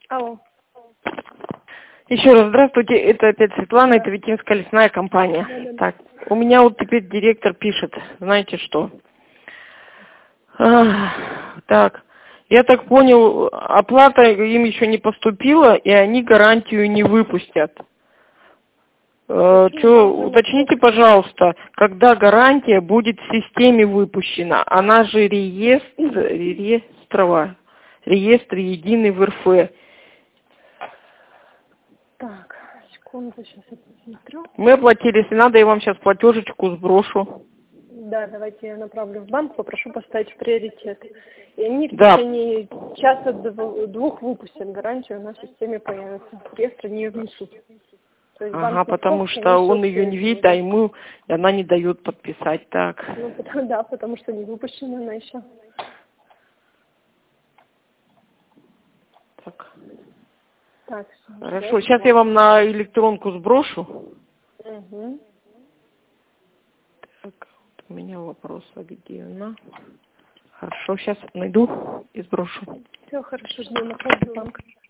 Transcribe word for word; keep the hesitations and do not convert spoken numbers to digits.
Алло. Еще раз здравствуйте, это опять Светлана, это Витинская лесная компания. Да, да, да. Так, у меня вот теперь директор пишет, знаете что? Ах, так, я так понял, оплата им еще не поступила, и они гарантию не выпустят. Э, чё, уточните, пожалуйста, когда гарантия будет в системе выпущена? Она же реестр, реестровая, реестр единый в эр эф. Так, секунду, сейчас я посмотрю. Мы оплатили, если надо, я вам сейчас платежечку сброшу. Да, давайте я направлю в банк, попрошу поставить в приоритет. И они в Да. течение часа дв- двух выпустят гарантию, на системе появится. Реестр не внесут. То есть Ага, банк потому московский что он несет ее все не эти видит, а недели. ему и она не дает подписать. Так. Ну, потому- да, потому что не выпущена она еще. Так. Так, всё, Хорошо, ждём. сейчас я вам на электронку сброшу. Угу. Так, вот у меня вопрос, а где она? Хорошо, сейчас найду и сброшу. Все хорошо, ждем, направлю в банк.